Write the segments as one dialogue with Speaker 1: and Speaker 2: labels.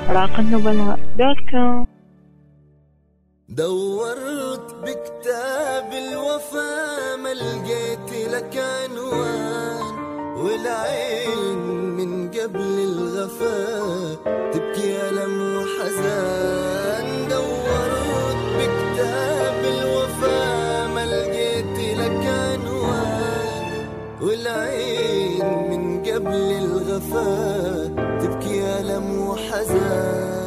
Speaker 1: راق النبلاء دوت كوم.
Speaker 2: دورت بكتاب الوفا ما لقيت لك عنوان، والعين من قبل الغفا تبكي ألم وحزان. دورت بكتاب الوفا ما لقيت لك عنوان، والعين من قبل الغفا تبكي ألم وحزان.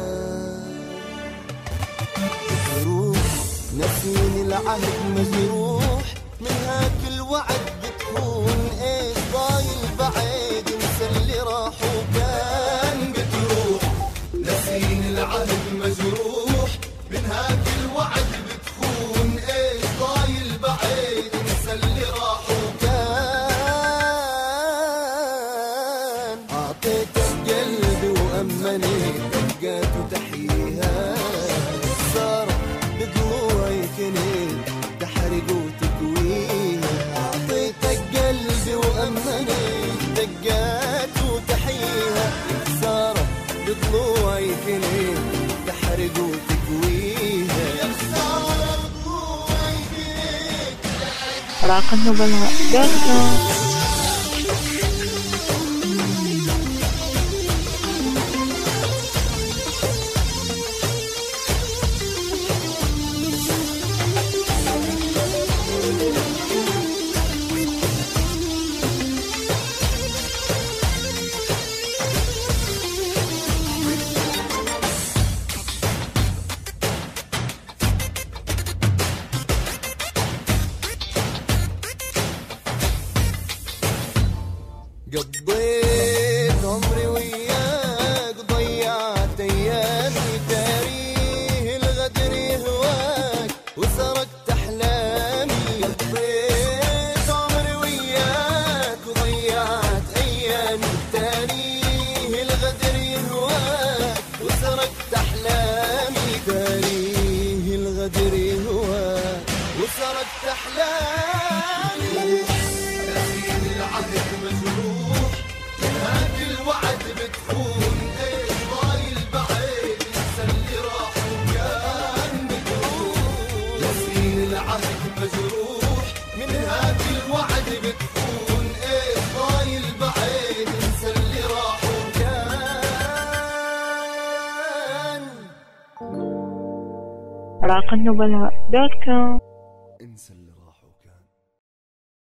Speaker 2: نسيني العهد مجروح من هاك الوعد بتكون ايش ضايل بعيد انسى اللي راح وكان بتروح. نسيني العهد مجروح من هاك الوعد بتكون ايش ضايل بعيد انسى اللي راح وكان. اعطيتك قلبي وامنيت دقات وتحييها صار بدموعي كنت تحرق وتكويها. أعطيتك قلبي وأمنيت دقات وتحيها خسارة بدموعي كنت تحرق وتكويها.
Speaker 1: راق النبلاء دوت كوم.
Speaker 2: قضيت عمري وياك ضيعت ايامي تاريه الغدر يهواك وسرقت احلامي. قضيت عمري وياك وضيعت ايامي تاريه الغدر يهواك وسرقت احلامي. تاريه الغدر يهواك وسرقت احلامي. نسيني العهد مجروح من هاك الوعد بتكون ايش ضايل بعيد انسى اللي راح وكان بتروح. نسيني العهد مجروح من هاك الوعد بتكون ايش ضايل بعيد انسى اللي راح وكان.
Speaker 1: راق النبلاء دوت كوم.
Speaker 2: انسى اللي راح.